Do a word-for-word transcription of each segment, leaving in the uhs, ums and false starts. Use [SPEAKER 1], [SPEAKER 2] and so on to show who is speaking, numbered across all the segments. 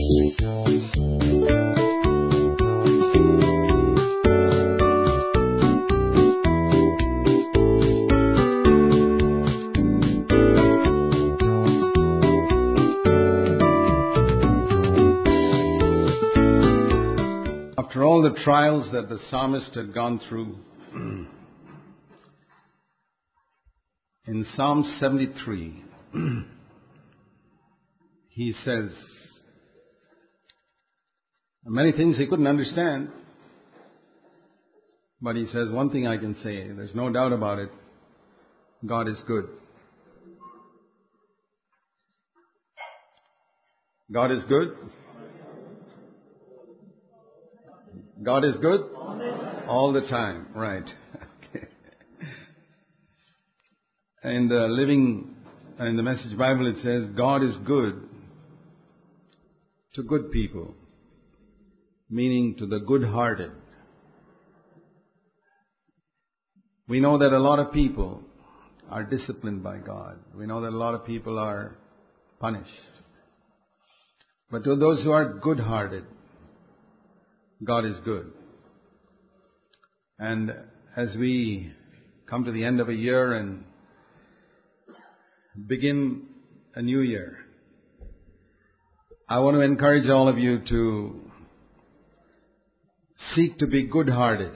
[SPEAKER 1] After all the trials that the psalmist had gone through, in Psalm seventy-three, he says many things he couldn't understand, but he says, one thing I can say, there's no doubt about it, God is good. God is good. God is good all the time, right? Okay. And uh, living in the Message Bible, it says, God is good to good people, meaning to the good-hearted. We know that a lot of people are disciplined by God. We know that a lot of people are punished. But to those who are good-hearted, God is good. And as we come to the end of a year and begin a new year, I want to encourage all of you to seek to be good-hearted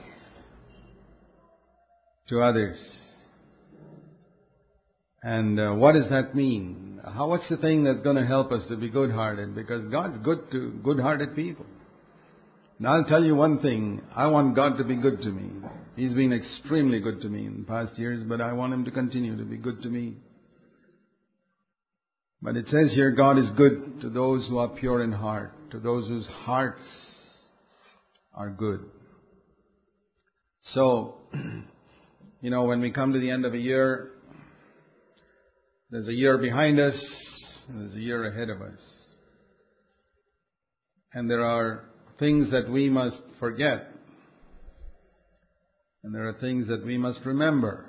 [SPEAKER 1] to others. And uh, what does that mean? How, what's the thing that's going to help us to be good-hearted? Because God's good to good-hearted people. Now I'll tell you one thing. I want God to be good to me. He's been extremely good to me in the past years, but I want Him to continue to be good to me. But it says here, God is good to those who are pure in heart, to those whose hearts are good. So, you know, when we come to the end of a year, there's a year behind us, and there's a year ahead of us. And there are things that we must forget. And there are things that we must remember.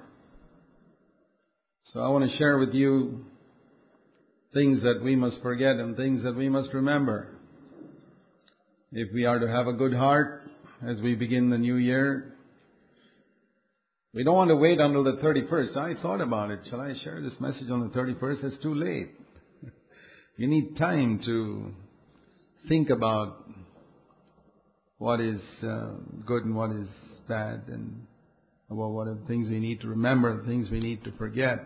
[SPEAKER 1] So I want to share with you things that we must forget and things that we must remember. If we are to have a good heart as we begin the new year, we don't want to wait until the thirty-first. I thought about it. Shall I share this message on the thirty-first? It's too late. You need time to think about what is uh, good and what is bad, and about what are the things we need to remember, the things we need to forget.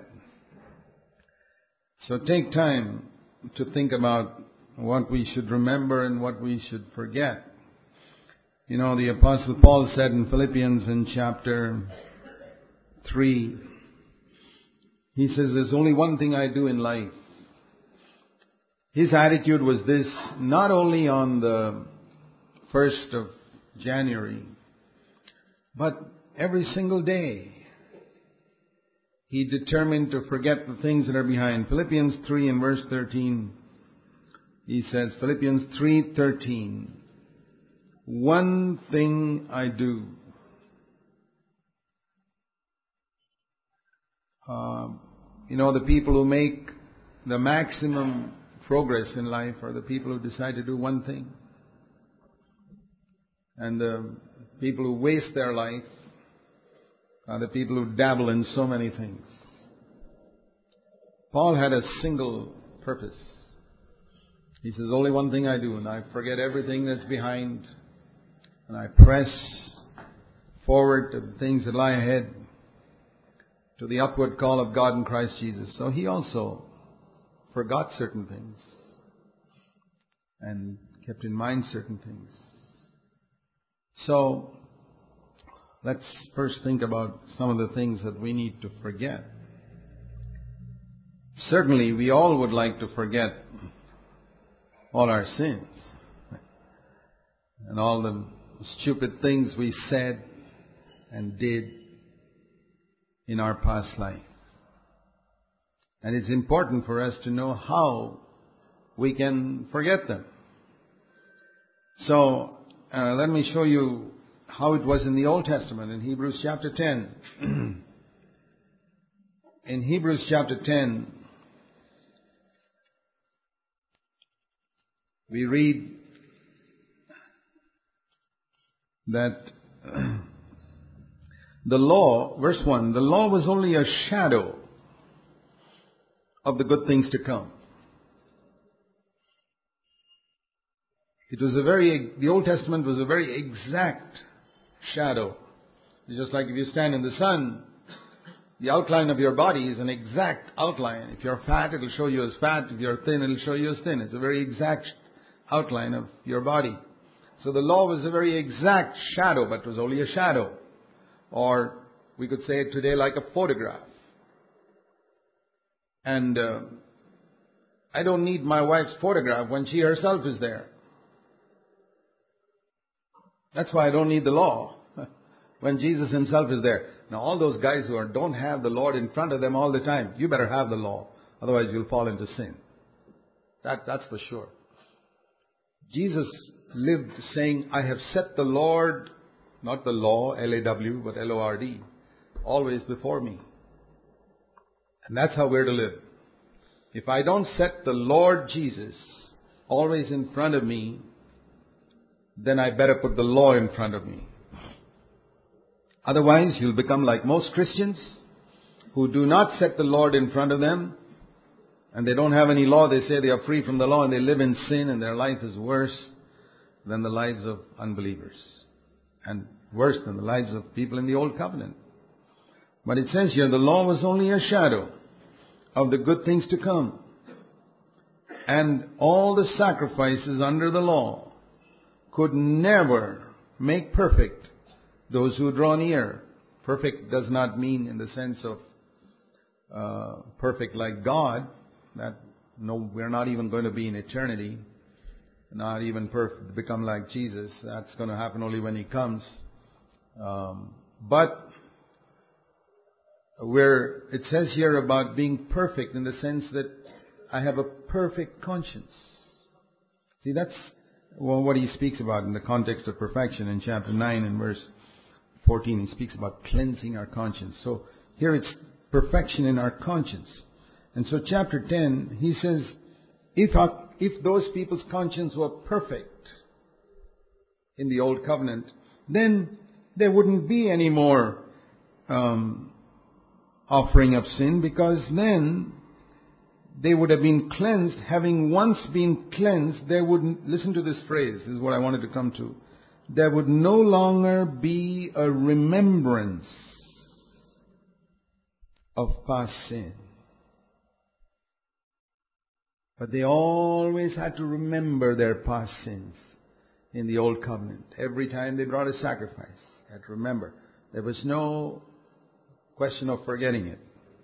[SPEAKER 1] So take time to think about what we should remember and what we should forget. You know, the Apostle Paul said in Philippians in chapter three, he says, there's only one thing I do in life. His attitude was this, not only on the first of January, but every single day. He determined to forget the things that are behind. Philippians three and verse thirteen, he says, Philippians three thirteen, one thing I do. Uh, you know, the people who make the maximum progress in life are the people who decide to do one thing. And the people who waste their life are the people who dabble in so many things. Paul had a single purpose. He says, only one thing I do, and I forget everything that's behind, and I press forward to the things that lie ahead, to the upward call of God in Christ Jesus. So he also forgot certain things and kept in mind certain things. So, let's first think about some of the things that we need to forget. Certainly, we all would like to forget all our sins and all the stupid things we said and did in our past life. And it's important for us to know how we can forget them. So, Uh, let me show you how it was in the Old Testament in Hebrews chapter ten. In Hebrews chapter ten, we read that the law, verse one, the law was only a shadow of the good things to come. It was a very, the Old Testament was a very exact shadow. It's just like if you stand in the sun, the outline of your body is an exact outline. If you're fat, it'll show you as fat. If you're thin, it'll show you as thin. It's a very exact outline of your body. So the law was a very exact shadow, but it was only a shadow. Or we could say it today like a photograph. And uh, I don't need my wife's photograph when she herself is there. That's why I don't need the law when Jesus himself is there. Now all those guys who are, don't have the Lord in front of them all the time, you better have the law. Otherwise you'll fall into sin. That, that's for sure. Jesus lived saying, I have set the Lord, not the law, L A W, but L O R D, always before me. And that's how we're to live. If I don't set the Lord Jesus always in front of me, then I better put the law in front of me. Otherwise, you'll become like most Christians who do not set the Lord in front of them, and they don't have any law. They say they are free from the law, and they live in sin, and their life is worse than the lives of unbelievers, and worse than the lives of people in the Old Covenant. But it says here, the law was only a shadow of the good things to come. And all the sacrifices under the law could never make perfect those who draw near. Perfect does not mean in the sense of uh, perfect like God. That no, we're not even going to be in eternity. Not even perfect, become like Jesus. That's going to happen only when He comes. Um, but where it says here about being perfect in the sense that I have a perfect conscience. See, that's well, what he speaks about in the context of perfection in chapter nine and verse fourteen. He speaks about cleansing our conscience. So here it's perfection in our conscience. And so chapter ten, he says, if our, if those people's conscience were perfect in the Old Covenant, then there wouldn't be any more um, offering of sin, because then they would have been cleansed. Having once been cleansed, there wouldn't, listen to this phrase, this is what I wanted to come to. There would no longer be a remembrance of past sin. But they always had to remember their past sins in the Old Covenant. Every time they brought a sacrifice, they had to remember. There was no question of forgetting it.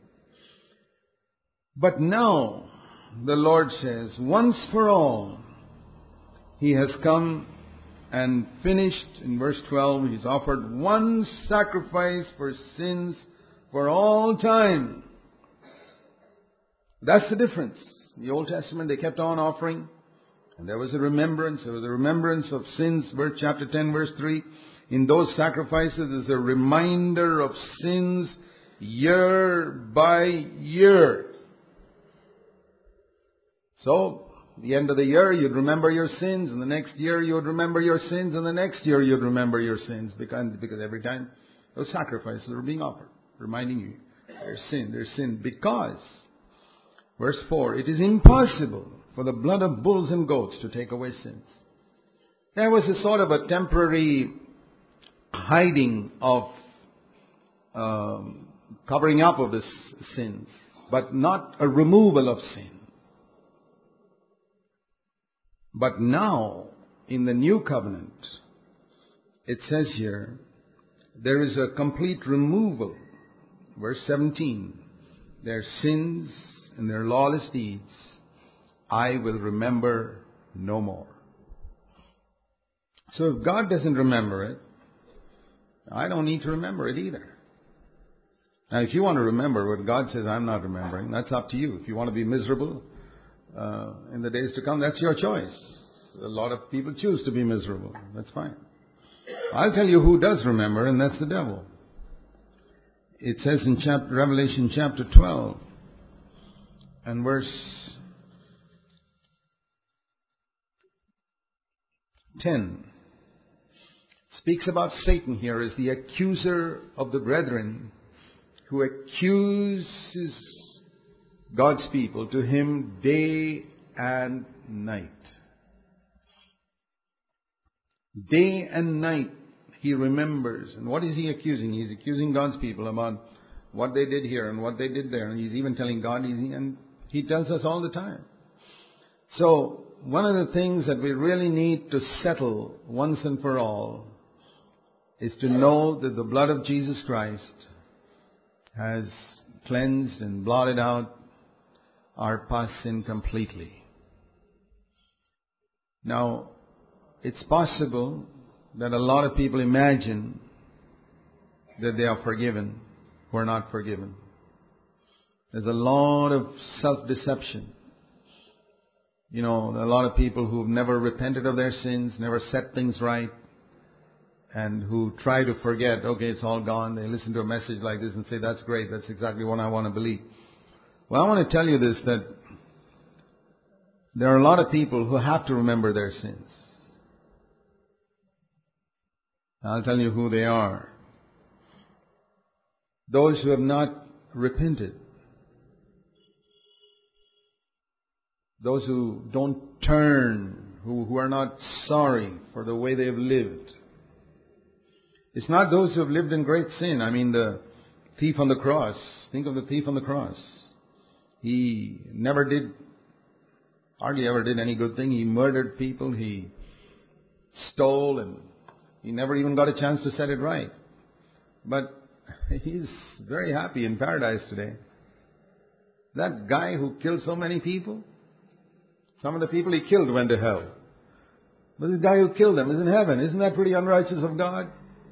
[SPEAKER 1] But now, the Lord says, once for all, He has come and finished, in verse twelve, He's offered one sacrifice for sins for all time. That's the difference. In the Old Testament, they kept on offering, and there was a remembrance. There was a remembrance of sins. Verse chapter ten, verse three. In those sacrifices, there's a reminder of sins year by year. So, the end of the year, you'd remember your sins, and the next year you'd remember your sins, and the next year you'd remember your sins, because, because every time those sacrifices were being offered, reminding you, there's sin, there's sin, because, verse four, it is impossible for the blood of bulls and goats to take away sins. There was a sort of a temporary hiding of, um, covering up of the sins, but not a removal of sin. But now, in the new covenant, it says here, there is a complete removal. Verse seventeen, their sins and their lawless deeds, I will remember no more. So if God doesn't remember it, I don't need to remember it either. Now, if you want to remember what God says I'm not remembering, that's up to you. If you want to be miserable uh, in the days to come, that's your choice. A lot of people choose to be miserable. That's fine. I'll tell you who does remember, and that's the devil. It says in chapter, Revelation chapter twelve and verse ten speaks about Satan here as the accuser of the brethren, who accuses God's people to him day and night. Day and night he remembers. And what is he accusing? He's accusing God's people about what they did here and what they did there. And he's even telling God, and he tells us all the time. So, one of the things that we really need to settle once and for all is to know that the blood of Jesus Christ has cleansed and blotted out our past sin completely. Now, it's possible that a lot of people imagine that they are forgiven who are not forgiven. There's a lot of self-deception. You know, a lot of people who've never repented of their sins, never set things right, and who try to forget, okay, it's all gone. They listen to a message like this and say, that's great, that's exactly what I want to believe. Well, I want to tell you this, that there are a lot of people who have to remember their sins. I'll tell you who they are. Those who have not repented. Those who don't turn, who, who are not sorry for the way they have lived. It's not those who have lived in great sin. I mean, the thief on the cross. Think of the thief on the cross. He never did, hardly ever did any good thing. He murdered people. He stole, and he never even got a chance to set it right. But he's very happy in paradise today. That guy who killed so many people, some of the people he killed went to hell. But this guy who killed them is in heaven. Isn't that pretty unrighteous of God?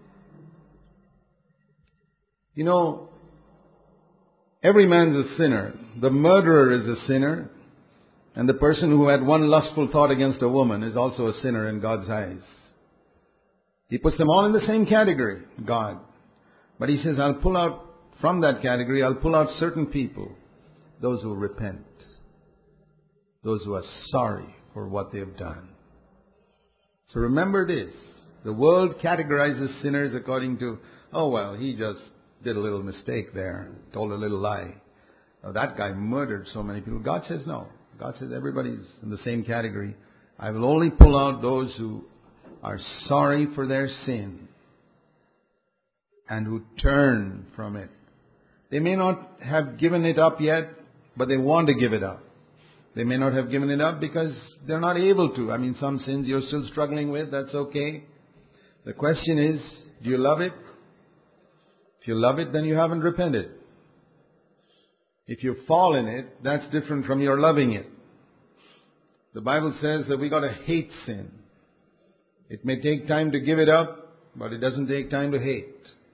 [SPEAKER 1] You know, every man's a sinner. The murderer is a sinner. And the person who had one lustful thought against a woman is also a sinner in God's eyes. He puts them all in the same category, God. But he says, I'll pull out from that category, I'll pull out certain people. Those who repent. Those who are sorry for what they've done. So remember this. The world categorizes sinners according to, oh well, he just did a little mistake there, told a little lie. Now, that guy murdered so many people. God says no. God says everybody's in the same category. I will only pull out those who are sorry for their sin and who turn from it. They may not have given it up yet, but they want to give it up. They may not have given it up because they're not able to. I mean, some sins you're still struggling with, that's okay. The question is, do you love it? If you love it, then you haven't repented. If you fall in it, that's different from your loving it. The Bible says that we got to hate sin. It may take time to give it up, but it doesn't take time to hate.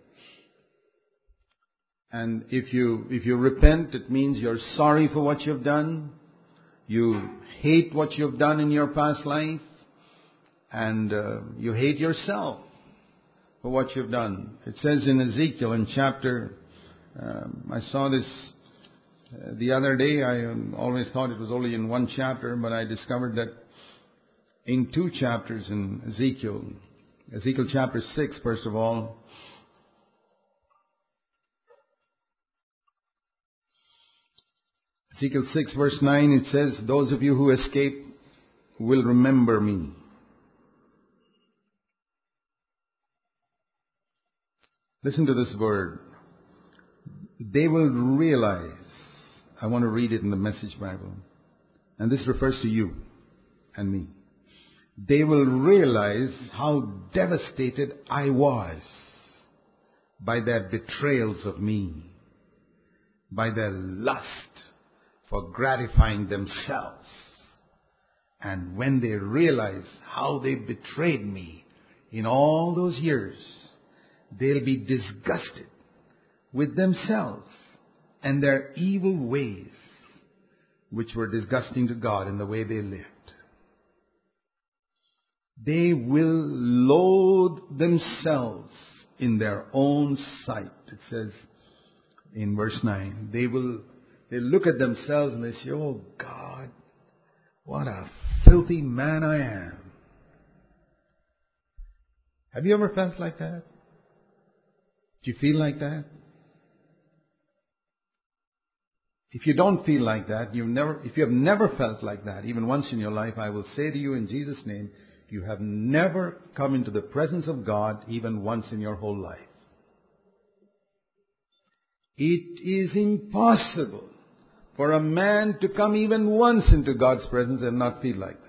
[SPEAKER 1] And if you if you repent, it means you're sorry for what you've done. You hate what you've done in your past life, and uh, you hate yourself for what you've done. It says in Ezekiel in chapter, um, I saw this uh, the other day. I um, always thought it was only in one chapter, but I discovered that in two chapters in Ezekiel, Ezekiel chapter six, first of all, Ezekiel six verse nine, it says, those of you who escape will remember me. Listen to this word. They will realize. I want to read it in the Message Bible. And this refers to you and me. They will realize how devastated I was by their betrayals of me, by their lust for gratifying themselves. And when they realize how they betrayed me in all those years, they'll be disgusted with themselves and their evil ways, which were disgusting to God in the way they lived. They will loathe themselves in their own sight. It says in verse nine, they will they look at themselves and they say, oh God, what a filthy man I am. Have you ever felt like that? Do you feel like that? If you don't feel like that, you've never, if you have never felt like that, even once in your life, I will say to you in Jesus' name, you have never come into the presence of God even once in your whole life. It is impossible for a man to come even once into God's presence and not feel like that.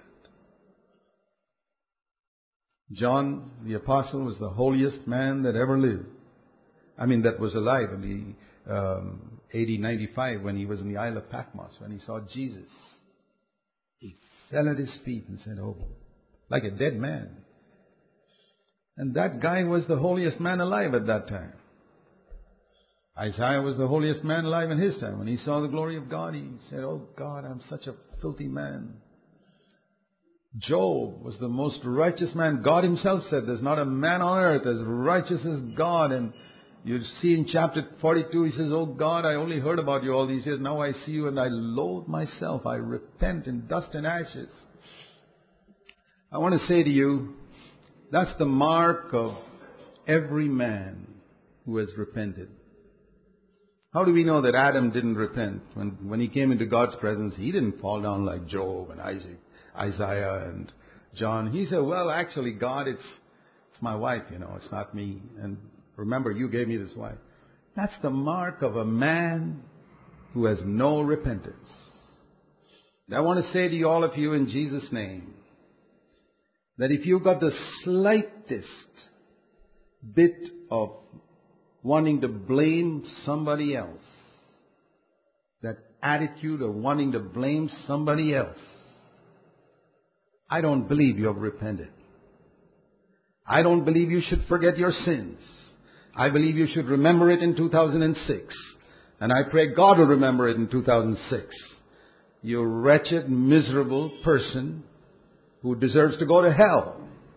[SPEAKER 1] John the Apostle was the holiest man that ever lived. I mean, that was alive in the um, A D ninety-five when he was in the Isle of Patmos, when he saw Jesus. He fell at his feet and said, oh, like a dead man. And that guy was the holiest man alive at that time. Isaiah was the holiest man alive in his time. When he saw the glory of God, he said, oh God, I'm such a filthy man. Job was the most righteous man. God himself said, there's not a man on earth as righteous as God. And you see in chapter forty-two, he says, oh God, I only heard about you all these years. Now I see you and I loathe myself. I repent in dust and ashes. I want to say to you, that's the mark of every man who has repented. How do we know that Adam didn't repent? When, when he came into God's presence, he didn't fall down like Job and Isaac. Isaiah and John. He said, well, actually, God, it's it's my wife, you know, it's not me. And remember, you gave me this wife. That's the mark of a man who has no repentance. And I want to say to you, all of you, in Jesus' name, that if you've got the slightest bit of wanting to blame somebody else, that attitude of wanting to blame somebody else, I don't believe you have repented. I don't believe you should forget your sins. I believe you should remember it in two thousand six. And I pray God will remember it in two thousand six. You wretched, miserable person who deserves to go to hell.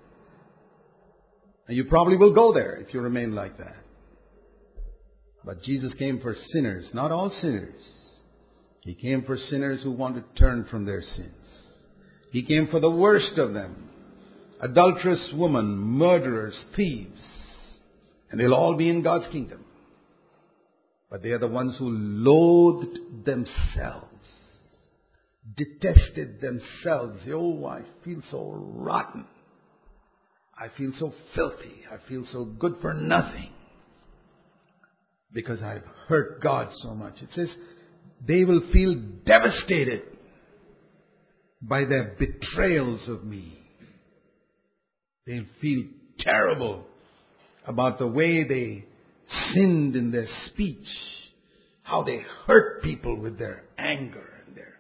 [SPEAKER 1] And you probably will go there if you remain like that. But Jesus came for sinners, not all sinners. He came for sinners who want to turn from their sins. He came for the worst of them. Adulterous women, murderers, thieves. And they'll all be in God's kingdom. But they are the ones who loathed themselves. Detested themselves. Oh, I feel so rotten. I feel so filthy. I feel so good for nothing. Because I've hurt God so much. It says they will feel devastated by their betrayals of me. They'll feel terrible about the way they sinned in their speech, how they hurt people with their anger and their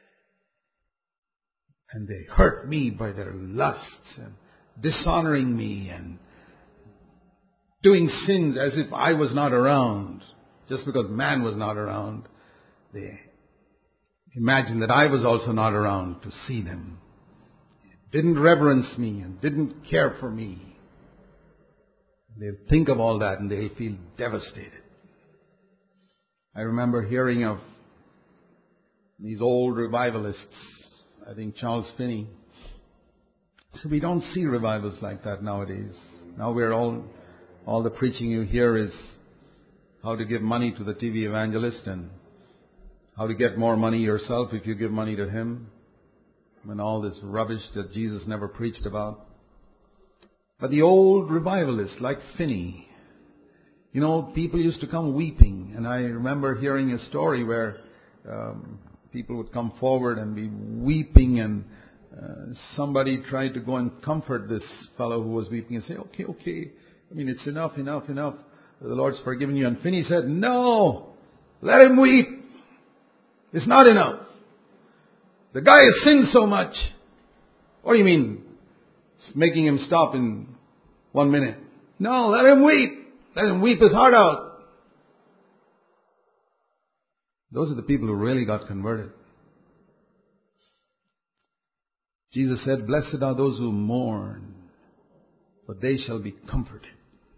[SPEAKER 1] and they hurt me by their lusts and dishonoring me and doing sins as if I was not around, just because man was not around. They imagine that I was also not around to see them. Didn't reverence me and didn't care for me. They think of all that and they feel devastated. I remember hearing of these old revivalists, I think Charles Finney. So we don't see revivals like that nowadays. Now we're all, all the preaching you hear is how to give money to the T V evangelist and how to get more money yourself if you give money to him. And all this rubbish that Jesus never preached about. But the old revivalists like Finney, you know, people used to come weeping. And I remember hearing a story where um, people would come forward and be weeping, and uh, somebody tried to go and comfort this fellow who was weeping and say, okay, okay, I mean, it's enough, enough, enough. The Lord's forgiven you. And Finney said, no, let him weep. It's not enough. The guy has sinned so much. What do you mean? It's making him stop in one minute. No, let him weep. Let him weep his heart out. Those are the people who really got converted. Jesus said, blessed are those who mourn, for they shall be comforted.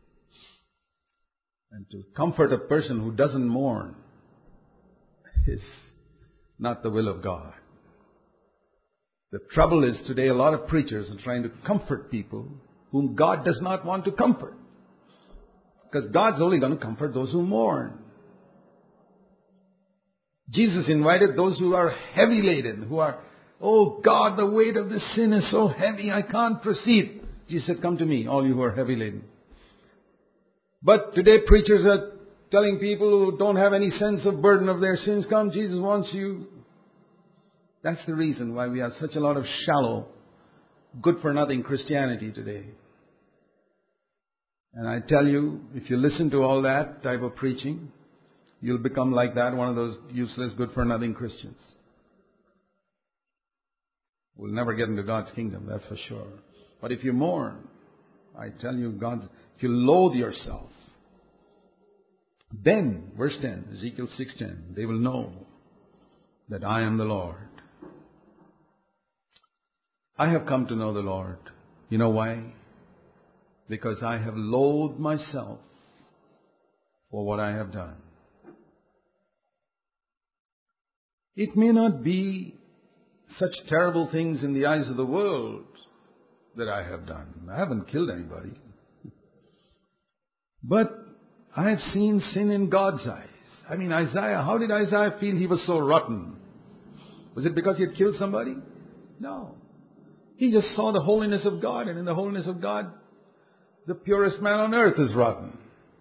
[SPEAKER 1] And to comfort a person who doesn't mourn is not the will of God. The trouble is today a lot of preachers are trying to comfort people whom God does not want to comfort. Because God's only going to comfort those who mourn. Jesus invited those who are heavy laden, who are, oh God, the weight of this sin is so heavy, I can't proceed. Jesus said, come to me, all you who are heavy laden. But today preachers are telling people who don't have any sense of burden of their sins, come, Jesus wants you. That's the reason why we have such a lot of shallow, good-for-nothing Christianity today. And I tell you, if you listen to all that type of preaching, you'll become like that, one of those useless, good-for-nothing Christians. We'll never get into God's kingdom, that's for sure. But if you mourn, I tell you, God's, if you loathe yourself, then, verse ten, Ezekiel six ten, they will know that I am the Lord. I have come to know the Lord. You know why? Because I have loathed myself for what I have done. It may not be such terrible things in the eyes of the world that I have done. I haven't killed anybody. But I have seen sin in God's eyes. I mean, Isaiah, how did Isaiah feel he was so rotten? Was it because he had killed somebody? No. He just saw the holiness of God, and in the holiness of God, the purest man on earth is rotten.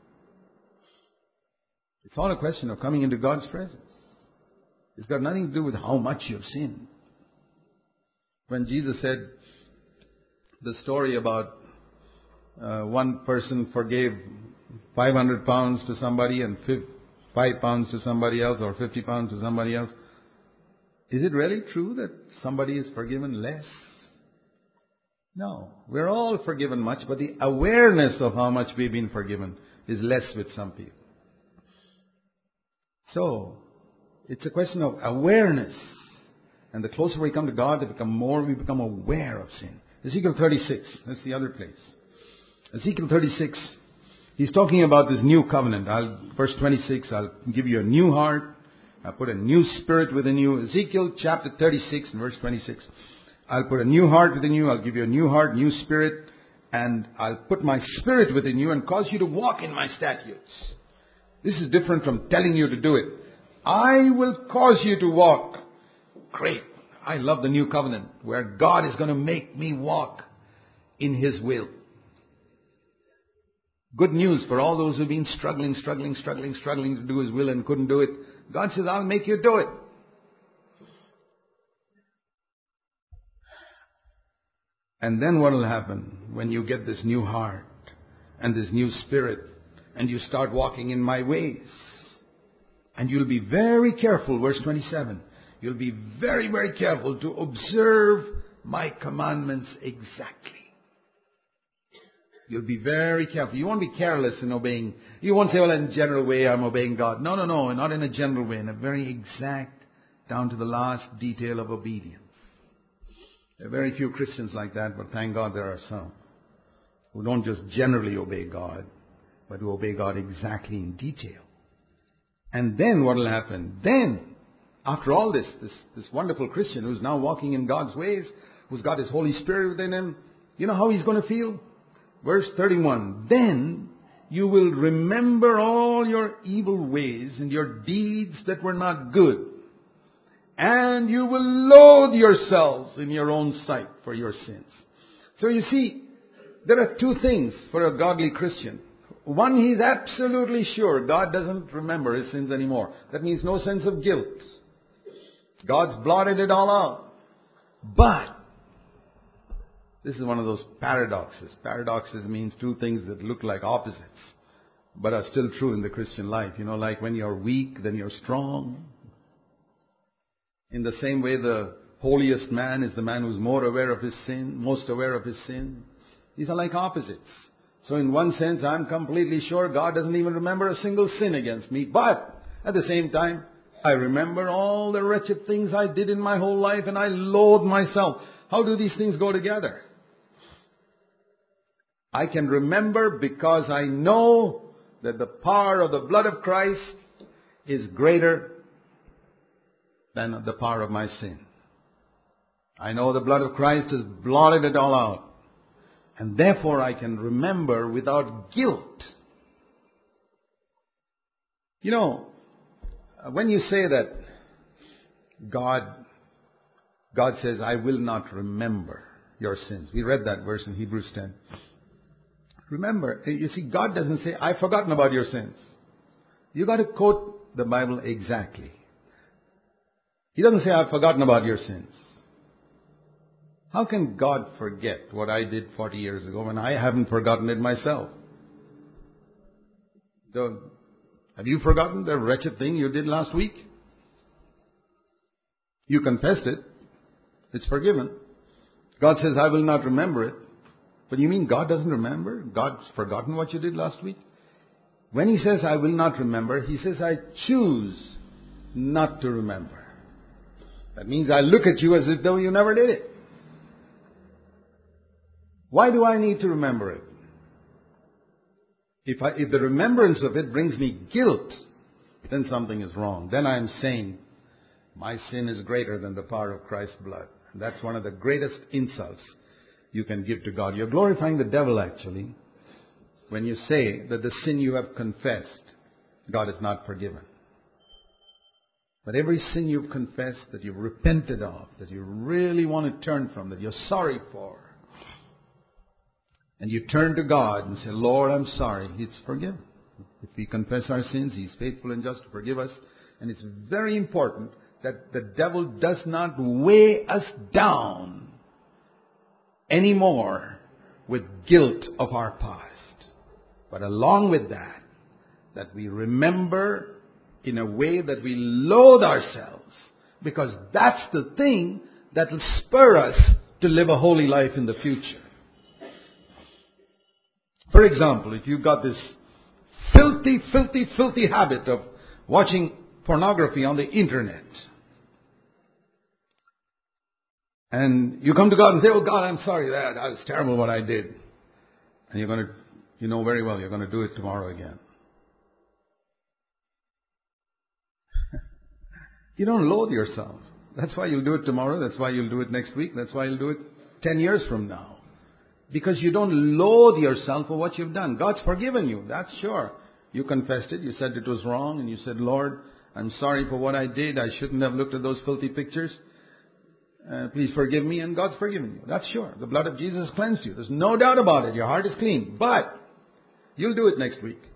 [SPEAKER 1] It's all a question of coming into God's presence. It's got nothing to do with how much you have sinned. When Jesus said the story about uh, one person forgave five hundred pounds to somebody and five pounds to somebody else, or fifty pounds to somebody else, is it really true that somebody is forgiven less? No. We're all forgiven much, but the awareness of how much we've been forgiven is less with some people. So, it's a question of awareness. And the closer we come to God, the become more we become aware of sin. Ezekiel thirty-six, that's the other place. Ezekiel thirty-six, he's talking about this new covenant. I'll, verse twenty-six, I'll give you a new heart. I'll put a new spirit within you. Ezekiel chapter thirty-six and verse twenty-six. I'll put a new heart within you. I'll give you a new heart, new spirit. And I'll put my spirit within you and cause you to walk in my statutes. This is different from telling you to do it. I will cause you to walk. Great. I love the new covenant where God is going to make me walk in His will. Good news for all those who've been struggling, struggling, struggling, struggling to do His will and couldn't do it. God says, I'll make you do it. And then what will happen when you get this new heart and this new spirit and you start walking in my ways? And you'll be very careful, verse twenty-seven. You'll be very, very careful to observe my commandments exactly. You'll be very careful. You won't be careless in obeying. You won't say, well, in a general way, I'm obeying God. No, no, no, not in a general way. In a very exact, down to the last detail of obedience. There are very few Christians like that, but thank God there are some who don't just generally obey God, but who obey God exactly in detail. And then what will happen? Then, after all this, this, this wonderful Christian who's now walking in God's ways, who's got His Holy Spirit within him, you know how he's going to feel? Verse thirty-one, then you will remember all your evil ways and your deeds that were not good. And you will loathe yourselves in your own sight for your sins. So you see, there are two things for a godly Christian. One, he's absolutely sure God doesn't remember his sins anymore. That means no sense of guilt. God's blotted it all out. But this is one of those paradoxes. Paradoxes means two things that look like opposites, but are still true in the Christian life. You know, like when you're weak, then you're strong. In the same way, the holiest man is the man who's more aware of his sin, most aware of his sin. These are like opposites. So in one sense, I'm completely sure God doesn't even remember a single sin against me. But at the same time, I remember all the wretched things I did in my whole life and I loathe myself. How do these things go together? I can remember because I know that the power of the blood of Christ is greater than the power of my sin. I know the blood of Christ has blotted it all out. And therefore I can remember without guilt. You know, when you say that God, God says, I will not remember your sins. We read that verse in Hebrews ten. Remember, you see, God doesn't say, I've forgotten about your sins. You got to quote the Bible exactly. He doesn't say, I've forgotten about your sins. How can God forget what I did forty years ago when I haven't forgotten it myself? So, have you forgotten the wretched thing you did last week? You confessed it. It's forgiven. God says, I will not remember it. But you mean God doesn't remember? God's forgotten what you did last week? When He says, I will not remember, He says, I choose not to remember. That means I look at you as if though you never did it. Why do I need to remember it? If, I, if the remembrance of it brings me guilt, then something is wrong. Then I am saying, my sin is greater than the power of Christ's blood. And that's one of the greatest insults you can give to God. You're glorifying the devil, actually, when you say that the sin you have confessed, God has not forgiven. But every sin you've confessed, that you've repented of, that you really want to turn from, that you're sorry for, and you turn to God and say, Lord, I'm sorry, it's forgiven. If we confess our sins, He's faithful and just to forgive us. And it's very important that the devil does not weigh us down anymore with guilt of our past. But along with that, that we remember in a way that we loathe ourselves, because that's the thing that will spur us to live a holy life in the future. For example, if you've got this filthy, filthy, filthy habit of watching pornography on the internet, and you come to God and say, oh God, I'm sorry, that, that was terrible what I did. And you're going to, you know very well, you're going to do it tomorrow again. You don't loathe yourself. That's why you'll do it tomorrow. That's why you'll do it next week. That's why you'll do it ten years from now. Because you don't loathe yourself for what you've done. God's forgiven you, that's sure. You confessed it. You said it was wrong. And you said, Lord, I'm sorry for what I did. I shouldn't have looked at those filthy pictures. Uh, please forgive me. And God's forgiven you. That's sure. The blood of Jesus cleansed you. There's no doubt about it. Your heart is clean. But you'll do it next week.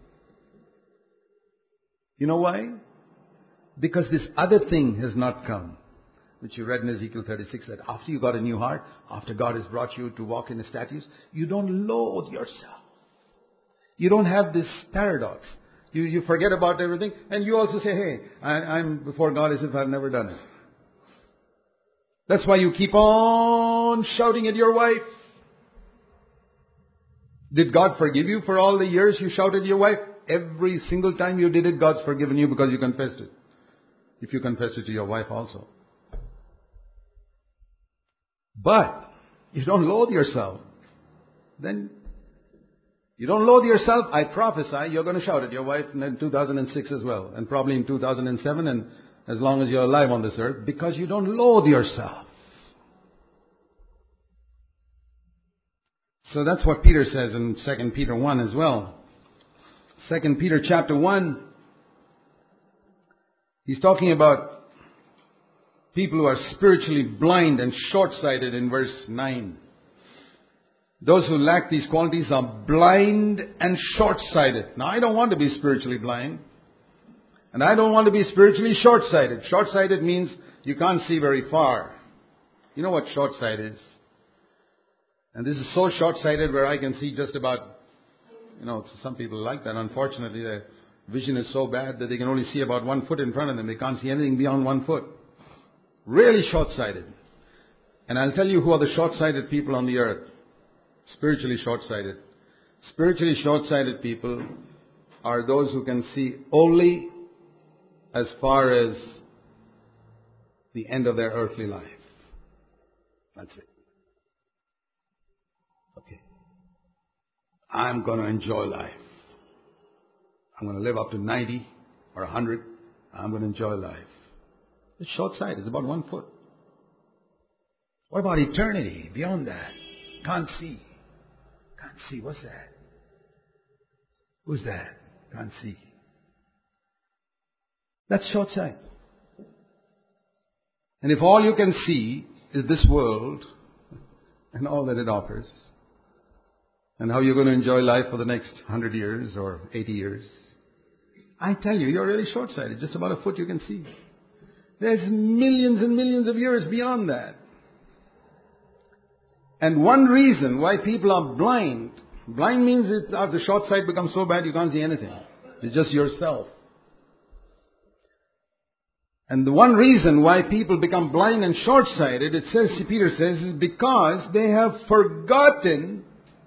[SPEAKER 1] You know why? Because this other thing has not come, which you read in Ezekiel thirty-six, that after you got a new heart, after God has brought you to walk in His statutes, you don't loathe yourself. You don't have this paradox. You, you forget about everything, and you also say, hey, I, I'm before God as if I've never done it. That's why you keep on shouting at your wife. Did God forgive you for all the years you shouted at your wife? Every single time you did it, God's forgiven you because you confessed it. If you confessed it to your wife also. But you don't loathe yourself. Then you don't loathe yourself. I prophesy you're going to shout at your wife in two thousand six as well. And probably in two thousand seven, and as long as you're alive on this earth. Because you don't loathe yourself. So that's what Peter says in Second Peter one as well. Second Peter chapter one. He's talking about people who are spiritually blind and short-sighted in verse nine. Those who lack these qualities are blind and short-sighted. Now, I don't want to be spiritually blind. And I don't want to be spiritually short-sighted. Short-sighted means you can't see very far. You know what short-sight is? And this is so short-sighted where I can see just about, you know, some people like that. Unfortunately, their vision is so bad that they can only see about one foot in front of them. They can't see anything beyond one foot. Really short-sighted. And I'll tell you who are the short-sighted people on the earth. Spiritually short-sighted. Spiritually short-sighted people are those who can see only as far as the end of their earthly life. That's it. Okay. I'm going to enjoy life. I'm going to live up to ninety or one hundred. I'm going to enjoy life. It's short-sighted. It's about one foot. What about eternity? Beyond that, can't see. Can't see. What's that? Who's that? Can't see. That's short sight. And if all you can see is this world and all that it offers, and how you're going to enjoy life for the next hundred years or eighty years, I tell you, you're really short-sighted. Just about a foot you can see. There's millions and millions of years beyond that. And one reason why people are blind, blind means that the short sight becomes so bad you can't see anything. It's just yourself. And the one reason why people become blind and short-sighted, it says, Peter says, is because they have forgotten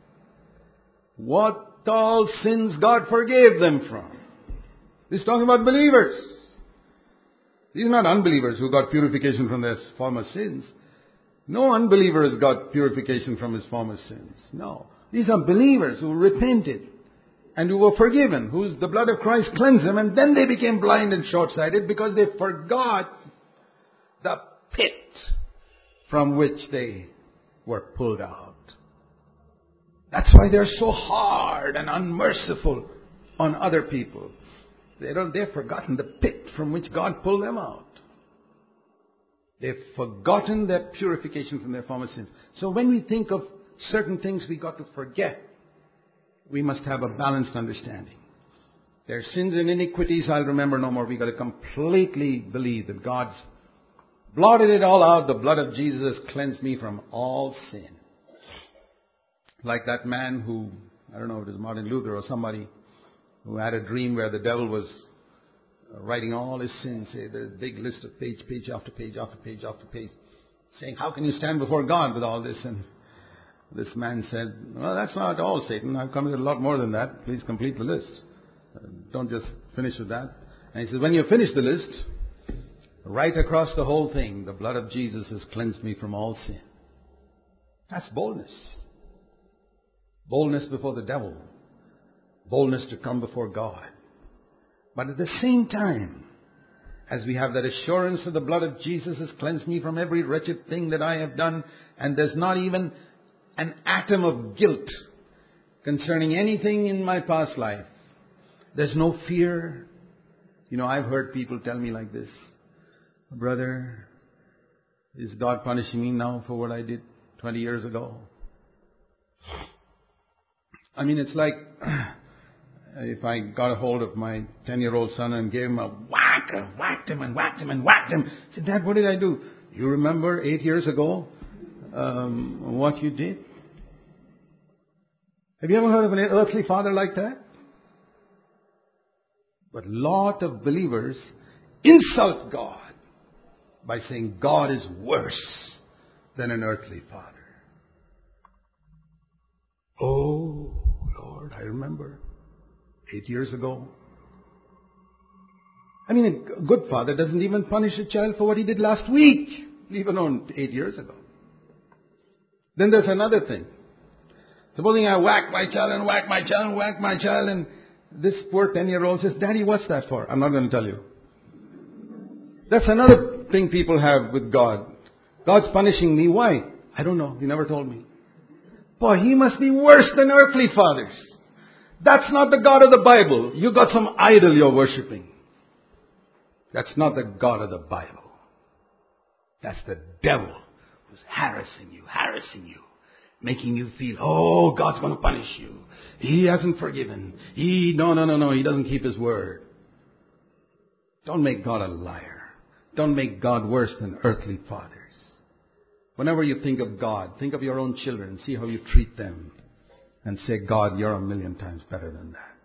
[SPEAKER 1] what all sins God forgave them from. He's talking about believers. These are not unbelievers who got purification from their former sins. No unbeliever has got purification from his former sins. No. These are believers who repented and who were forgiven, whose the blood of Christ cleansed them, and then they became blind and short-sighted because they forgot the pit from which they were pulled out. That's why they're so hard and unmerciful on other people. They don't, they've forgotten the pit from which God pulled them out. They've forgotten their purification from their former sins. So when we think of certain things we got to forget, we must have a balanced understanding. Their sins and iniquities I'll remember no more. We've got to completely believe that God's blotted it all out. The blood of Jesus has cleansed me from all sin. Like that man who, I don't know if it was Martin Luther or somebody, who had a dream where the devil was writing all his sins. There's a big list of page, page after page after page after page, saying, how can you stand before God with all this? And this man said, well, that's not all, Satan. I've committed a lot more than that. Please complete the list. Uh, don't just finish with that. And he says, when you finish the list, right across the whole thing, the blood of Jesus has cleansed me from all sin. That's boldness. Boldness before the devil. Boldness to come before God. But at the same time, as we have that assurance that the blood of Jesus has cleansed me from every wretched thing that I have done, and there's not even an atom of guilt concerning anything in my past life. There's no fear. You know, I've heard people tell me like this, brother, is God punishing me now for what I did twenty years ago? I mean, it's like if I got a hold of my ten-year-old son and gave him a whack, and whacked him and whacked him and whacked him. I said, Dad, what did I do? You remember eight years ago um, what you did? Have you ever heard of an earthly father like that? But a lot of believers insult God by saying God is worse than an earthly father. Oh, Lord, I remember eight years ago. I mean, a good father doesn't even punish a child for what he did last week, leave alone eight years ago. Then there's another thing. Supposing I whack my child and whack my child and whack my child, and this poor ten-year-old says, Daddy, what's that for? I'm not going to tell you. That's another thing people have with God. God's punishing me. Why? I don't know. He never told me. Boy, he must be worse than earthly fathers. That's not the God of the Bible. You got some idol you're worshipping. That's not the God of the Bible. That's the devil who's harassing you, harassing you, making you feel, oh, God's going to punish you. He hasn't forgiven. He, no, no, no, no, he doesn't keep his word. Don't make God a liar. Don't make God worse than earthly fathers. Whenever you think of God, think of your own children, see how you treat them, and say, God, you're a million times better than that.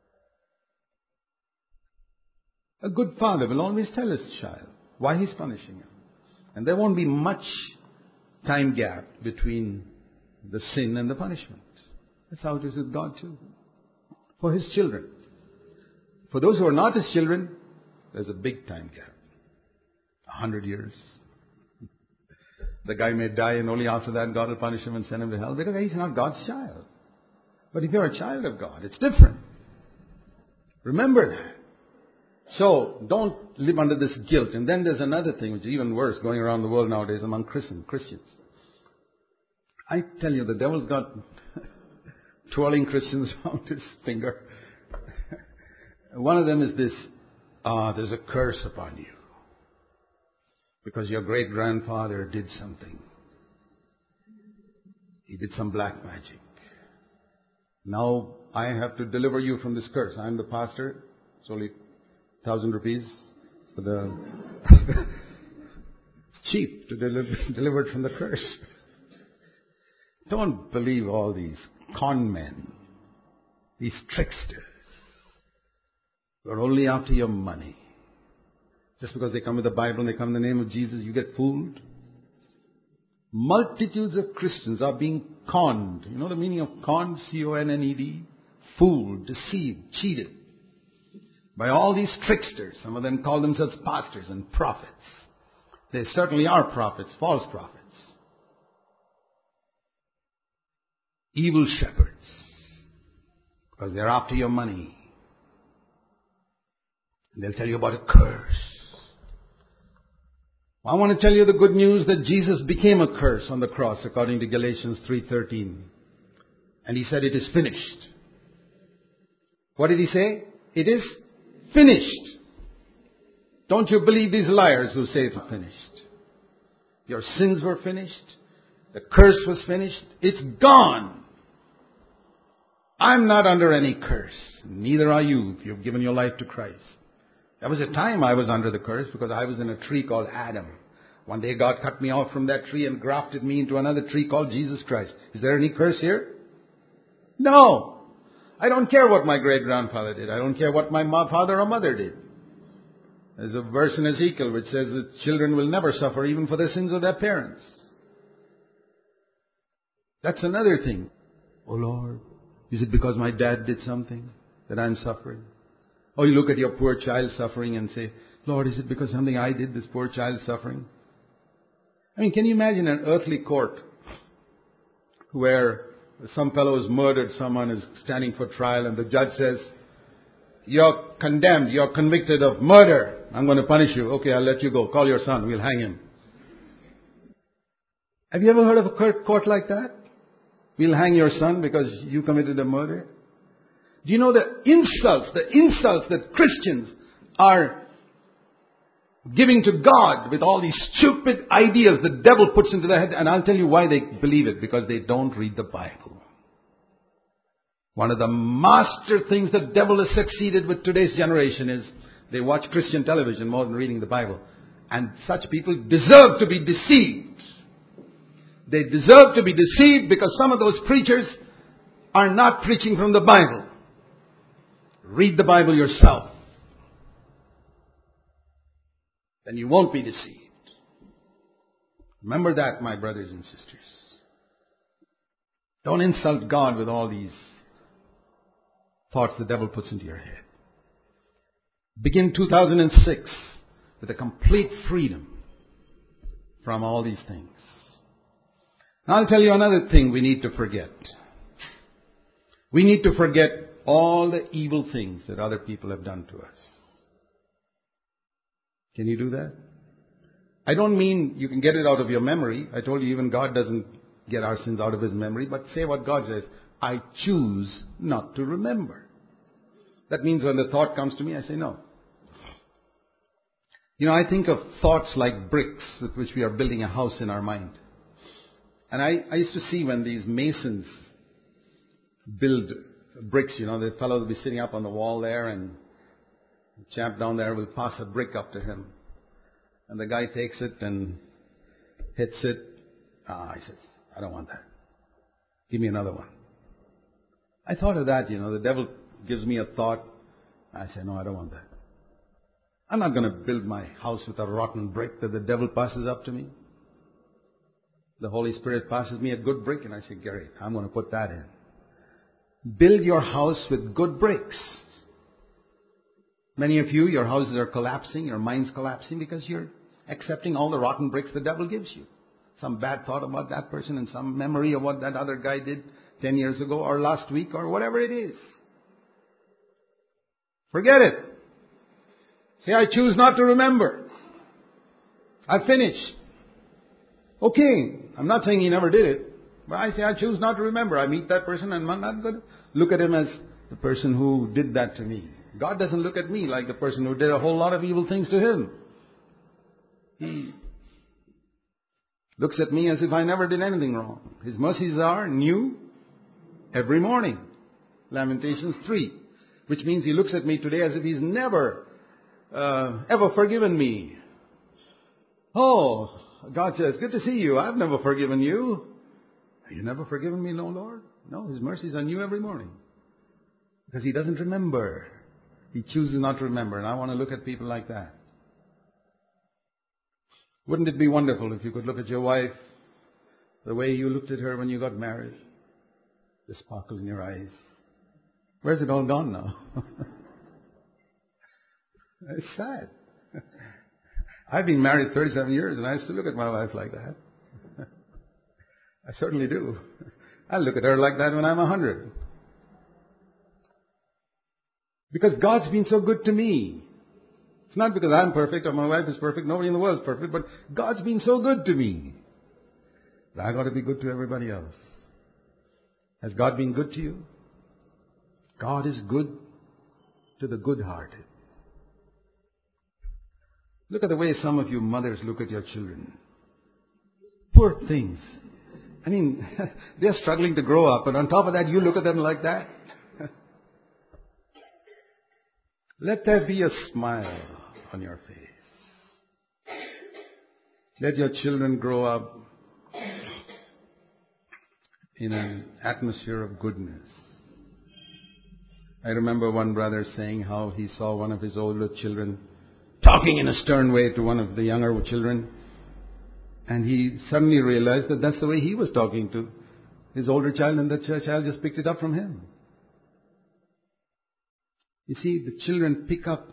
[SPEAKER 1] A good father will always tell his child why he's punishing him. And there won't be much time gap between the sin and the punishment. That's how it is with God too. For his children. For those who are not his children, there's a big time gap. A hundred years. The guy may die and only after that God will punish him and send him to hell because he's not God's child. But if you're a child of God, it's different. Remember that. So, don't live under this guilt. And then there's another thing which is even worse going around the world nowadays among Christian, Christians. I tell you, the devil's got twirling Christians around his finger. One of them is this, ah, there's a curse upon you. Because your great-grandfather did something. He did some black magic. Now I have to deliver you from this curse. I'm the pastor. It's only thousand rupees for the... it's cheap to deliver, deliver it from the curse. Don't believe all these con men, these tricksters. They're only after your money. Just because they come with the Bible and they come in the name of Jesus, you get fooled. Multitudes of Christians are being conned. You know the meaning of conned? C O N N E D? Fooled, deceived, cheated. By all these tricksters. Some of them call themselves pastors and prophets. They certainly are prophets, false prophets. Evil shepherds. Because they're after your money. And they'll tell you about a curse. I want to tell you the good news that Jesus became a curse on the cross according to Galatians three thirteen. And He said, it is finished. What did He say? It is finished. Don't you believe these liars who say it's finished? Your sins were finished. The curse was finished. It's gone. I'm not under any curse. Neither are you if you've given your life to Christ. There was a time I was under the curse because I was in a tree called Adam. One day God cut me off from that tree and grafted me into another tree called Jesus Christ. Is there any curse here? No. I don't care what my great-grandfather did. I don't care what my father or mother did. There's a verse in Ezekiel which says that children will never suffer even for the sins of their parents. That's another thing. Oh Lord, is it because my dad did something that I'm suffering? Or you look at your poor child suffering and say, Lord, is it because something I did this poor child is suffering? I mean, can you imagine an earthly court where some fellow has murdered someone, is standing for trial, and the judge says, you're condemned, you're convicted of murder. I'm going to punish you. Okay, I'll let you go. Call your son, we'll hang him. Have you ever heard of a court like that? We'll hang your son because you committed a murder. Do you know the insults, the insults that Christians are giving to God with all these stupid ideas the devil puts into their head? And I'll tell you why they believe it. Because they don't read the Bible. One of the master things the devil has succeeded with today's generation is they watch Christian television more than reading the Bible. And such people deserve to be deceived. They deserve to be deceived because some of those preachers are not preaching from the Bible. Read the Bible yourself. Then you won't be deceived. Remember that, my brothers and sisters. Don't insult God with all these thoughts the devil puts into your head. Begin two thousand six with a complete freedom from all these things. Now I'll tell you another thing we need to forget. We need to forget all the evil things that other people have done to us. Can you do that? I don't mean you can get it out of your memory. I told you even God doesn't get our sins out of His memory. But say what God says. I choose not to remember. That means when the thought comes to me, I say no. You know, I think of thoughts like bricks with which we are building a house in our mind. And I, I used to see when these masons build bricks, you know, the fellow will be sitting up on the wall there and the chap down there will pass a brick up to him. And the guy takes it and hits it. Ah, he says, I don't want that. Give me another one. I thought of that, you know, the devil gives me a thought. I say, no, I don't want that. I'm not going to build my house with a rotten brick that the devil passes up to me. The Holy Spirit passes me a good brick and I say, great, I'm going to put that in. Build your house with good bricks. Many of you, your houses are collapsing, your mind's collapsing because you're accepting all the rotten bricks the devil gives you. Some bad thought about that person and some memory of what that other guy did ten years ago or last week or whatever it is. Forget it. Say, I choose not to remember. I finished. Okay, I'm not saying he never did it. But I say, I choose not to remember. I meet that person and I'm not going to look at him as the person who did that to me. God doesn't look at me like the person who did a whole lot of evil things to him. He looks at me as if I never did anything wrong. His mercies are new every morning. Lamentations three. Which means he looks at me today as if he's never, uh, ever forgiven me. Oh, God says, good to see you. I've never forgiven you. Have you never forgiven me, no, Lord? No, his mercies are new every morning. Because he doesn't remember. He chooses not to remember. And I want to look at people like that. Wouldn't it be wonderful if you could look at your wife the way you looked at her when you got married? The sparkle in your eyes. Where's it all gone now? It's sad. I've been married thirty-seven years and I still look at my wife like that. I certainly do. I look at her like that when I'm a hundred. Because God's been so good to me. It's not because I'm perfect or my wife is perfect. Nobody in the world is perfect. But God's been so good to me. But I've got to be good to everybody else. Has God been good to you? God is good to the good-hearted. Look at the way some of you mothers look at your children. Poor things. I mean, they're struggling to grow up, and on top of that, you look at them like that. Let there be a smile on your face. Let your children grow up in an atmosphere of goodness. I remember one brother saying how he saw one of his older children talking in a stern way to one of the younger children. And he suddenly realized that that's the way he was talking to his older child, and the child just picked it up from him. You see, the children pick up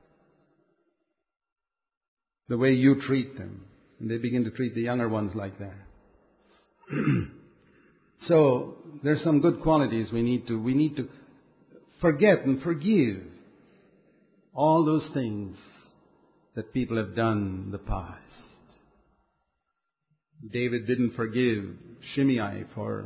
[SPEAKER 1] the way you treat them, and they begin to treat the younger ones like that. So there's some good qualities we need to we need to forget and forgive all those things that people have done in the past. David didn't forgive Shimei for...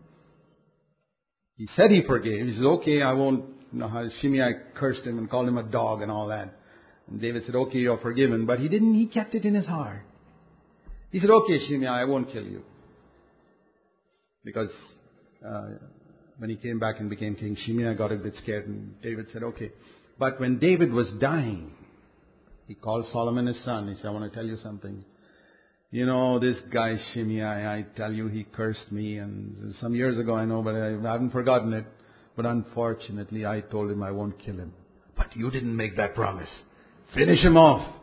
[SPEAKER 1] He said he forgave. He said, okay, I won't... You know how Shimei cursed him and called him a dog and all that. And David said, okay, you're forgiven. But he didn't, he kept it in his heart. He said, okay, Shimei, I won't kill you. Because uh, when he came back and became king, Shimei got a bit scared and David said, okay. But when David was dying, he called Solomon his son. He said, I want to tell you something. You know, this guy Shimei, I tell you, he cursed me. And some years ago, I know, but I haven't forgotten it. But unfortunately, I told him I won't kill him. But you didn't make that promise. Finish him off.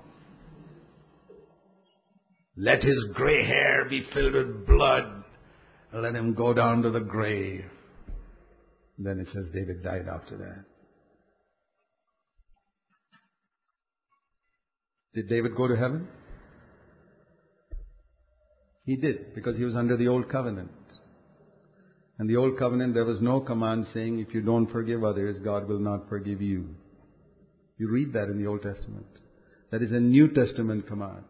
[SPEAKER 1] Let his gray hair be filled with blood. Let him go down to the grave. Then it says David died after that. Did David go to heaven? He did, because he was under the old covenant. And the old covenant, there was no command saying, if you don't forgive others, God will not forgive you. You read that in the Old Testament. That is a New Testament command.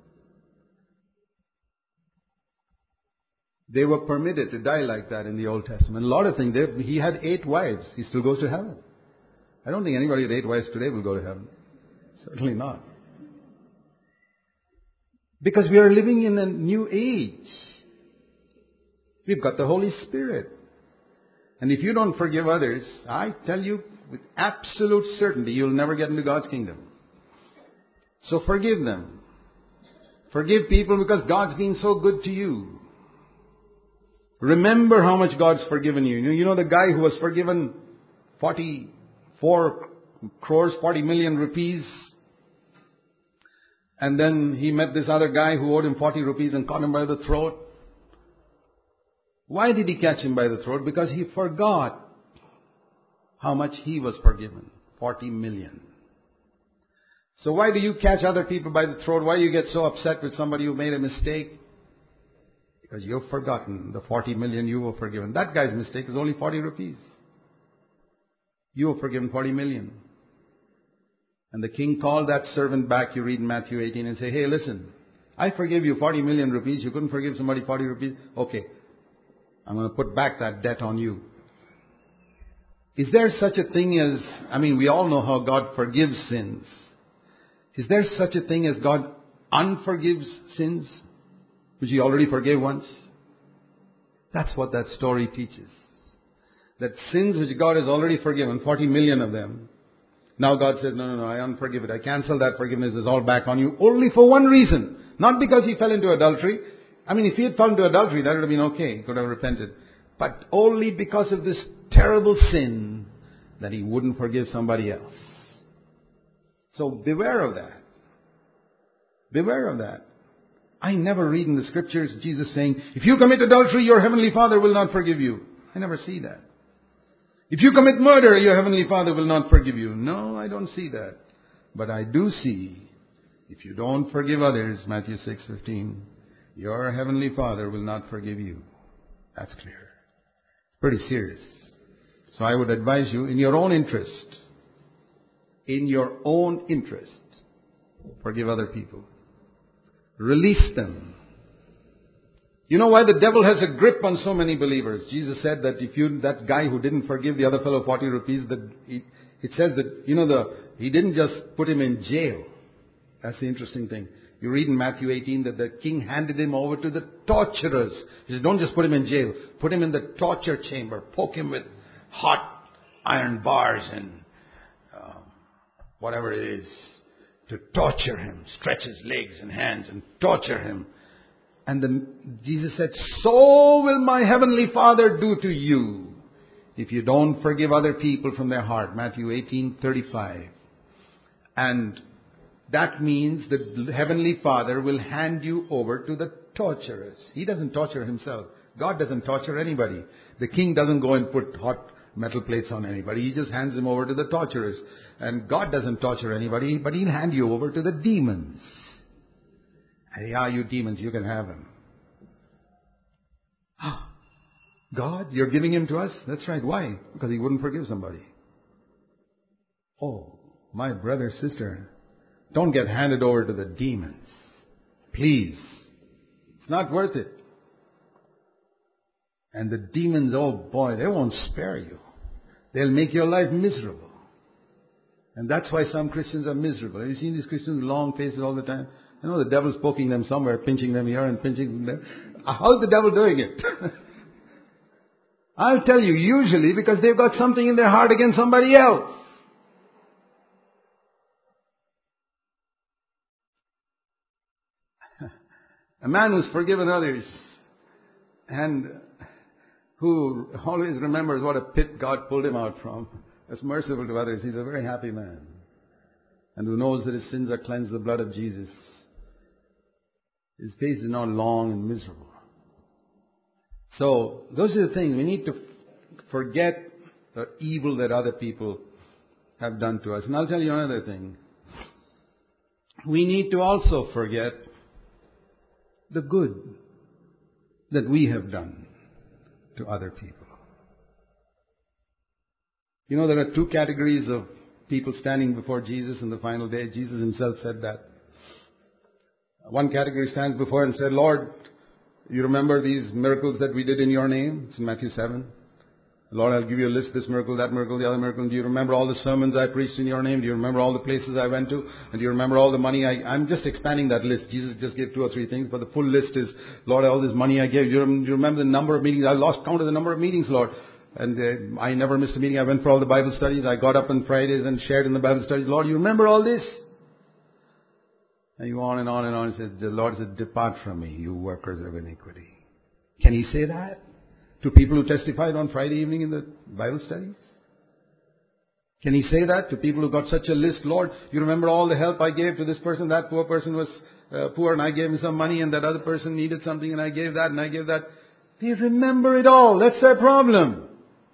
[SPEAKER 1] They were permitted to die like that in the Old Testament. A lot of things. They, he had eight wives. He still goes to heaven. I don't think anybody with eight wives today will go to heaven. Certainly not. Because we are living in a new age. We've got the Holy Spirit. And if you don't forgive others, I tell you with absolute certainty, you'll never get into God's kingdom. So forgive them. Forgive people because God's been so good to you. Remember how much God's forgiven you. You know the guy who was forgiven forty-four crores, forty million rupees. And then he met this other guy who owed him forty rupees and caught him by the throat. Why did he catch him by the throat? Because he forgot how much he was forgiven. forty million. So why do you catch other people by the throat? Why do you get so upset with somebody who made a mistake? Because you've forgotten the forty million you were forgiven. That guy's mistake is only forty rupees. You were forgiven forty million. And the king called that servant back, you read in Matthew eighteen, and say, hey, listen, I forgive you forty million rupees. You couldn't forgive somebody forty rupees? Okay. I'm going to put back that debt on you. Is there such a thing as, I mean, we all know how God forgives sins. Is there such a thing as God unforgives sins, which He already forgave once? That's what that story teaches. That sins which God has already forgiven, forty million of them, now God says, no, no, no, I unforgive it. I cancel that forgiveness. It's all back on you. Only for one reason. Not because he fell into adultery. I mean, if he had fallen into adultery, that would have been okay. He could have repented. But only because of this terrible sin that he wouldn't forgive somebody else. So beware of that. Beware of that. I never read in the scriptures Jesus saying, if you commit adultery, your heavenly Father will not forgive you. I never see that. If you commit murder, your heavenly Father will not forgive you. No, I don't see that. But I do see, if you don't forgive others, Matthew six fifteen, your heavenly Father will not forgive you. That's clear. It's pretty serious. So I would advise you, in your own interest, in your own interest, forgive other people. Release them. You know why the devil has a grip on so many believers? Jesus said that if you, that guy who didn't forgive the other fellow forty rupees, that he, it says that, you know, the, he didn't just put him in jail. That's the interesting thing. You read in Matthew eighteen that the king handed him over to the torturers. He says, don't just put him in jail. Put him in the torture chamber. Poke him with hot iron bars and um, whatever it is to torture him. Stretch his legs and hands and torture him. And then Jesus said, so will my heavenly Father do to you if you don't forgive other people from their heart. Matthew eighteen thirty-five. And that means the heavenly Father will hand you over to the torturers. He doesn't torture himself. God doesn't torture anybody. The king doesn't go and put hot metal plates on anybody. He just hands them over to the torturers. And God doesn't torture anybody, but He'll hand you over to the demons. Hey, ah, you demons, you can have him. God, you're giving him to us? That's right. Why? Because he wouldn't forgive somebody. Oh, my brother, sister, don't get handed over to the demons. Please. It's not worth it. And the demons, oh boy, they won't spare you. They'll make your life miserable. And that's why some Christians are miserable. Have you seen these Christians with long faces all the time? You know, the devil's poking them somewhere, pinching them here and pinching them there. How's the devil doing it? I'll tell you, usually because they've got something in their heart against somebody else. A man who's forgiven others and who always remembers what a pit God pulled him out from, is merciful to others, he's a very happy man. And who knows that his sins are cleansed with the blood of Jesus. His face is not long and miserable. So, those are the things. We need to forget the evil that other people have done to us. And I'll tell you another thing. We need to also forget the good that we have done to other people. You know, there are two categories of people standing before Jesus in the final day. Jesus Himself said that. One category stands before and said, Lord, you remember these miracles that we did in your name? It's in Matthew seven. Lord, I'll give you a list, this miracle, that miracle, the other miracle. Do you remember all the sermons I preached in your name? Do you remember all the places I went to? And do you remember all the money I... I'm just expanding that list. Jesus just gave two or three things, but the full list is, Lord, all this money I gave. Do you remember the number of meetings? I lost count of the number of meetings, Lord. And uh, I never missed a meeting. I went for all the Bible studies. I got up on Fridays and shared in the Bible studies. Lord, you remember all this? And you on and on and on. He said, the Lord said, depart from me, you workers of iniquity. Can He say that to people who testified on Friday evening in the Bible studies? Can He say that to people who got such a list? Lord, you remember all the help I gave to this person. That poor person was uh, poor and I gave him some money, and that other person needed something and I gave that and I gave that. They remember it all. That's their problem.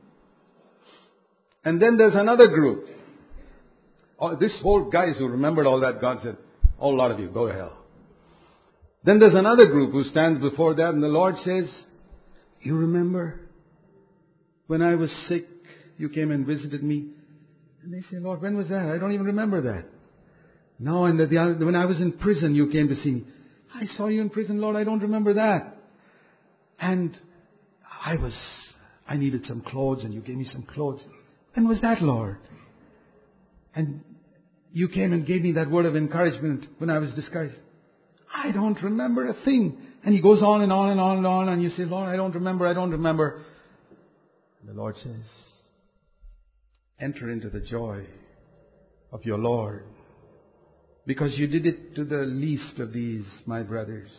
[SPEAKER 1] And then there's another group. Oh, this whole guys who remembered all that, God said, a whole lot of you, go to hell. Then there's another group who stands before that, and the Lord says, you remember when I was sick, you came and visited me? And they say, Lord, when was that? I don't even remember that. No, and the, the, when I was in prison, you came to see me. I saw you in prison, Lord, I don't remember that. And I was, I needed some clothes and you gave me some clothes. When was that, Lord? And you came and gave me that word of encouragement when I was discouraged. I don't remember a thing. And he goes on and on and on and on, and you say, Lord, I don't remember, I don't remember. And the Lord says, enter into the joy of your Lord, because you did it to the least of these, my brothers.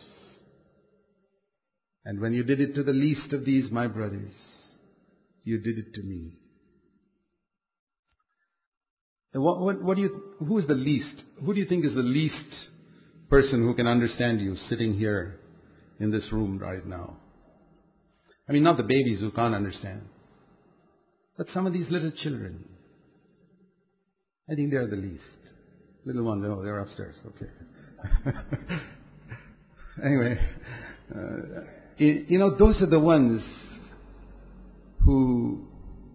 [SPEAKER 1] And when you did it to the least of these, my brothers, you did it to me. And what, what, what do you, who is the least? Who do you think is the least person who can understand you sitting here in this room right now? I mean, not the babies who can't understand, but some of these little children. I think they're the least. Little ones, oh, they're upstairs. Okay. Anyway, uh, you, you know, those are the ones who